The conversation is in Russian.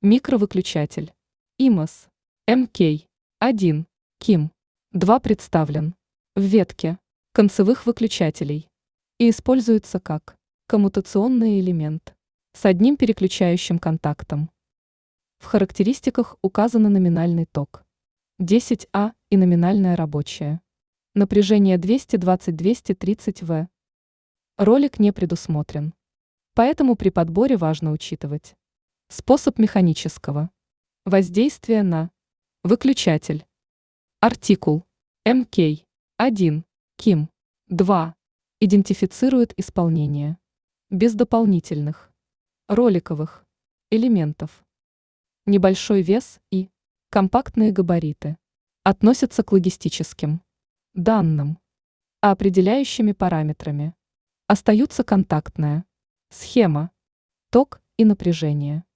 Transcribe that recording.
Микровыключатель. ИМОС. МК-1. КИМ-2 представлен в ветке концевых выключателей и используется как коммутационный элемент с одним переключающим контактом. В характеристиках указаны номинальный ток 10А и номинальное рабочее напряжение 220-230 В. Ролик не предусмотрен, поэтому при подборе важно учитывать способ механического воздействия на выключатель. Артикул МК-1 КИМ-2 идентифицирует исполнение без дополнительных роликовых элементов. Небольшой вес и компактные габариты относятся к логистическим данным, а определяющими параметрами остаются контактная схема, ток и напряжение.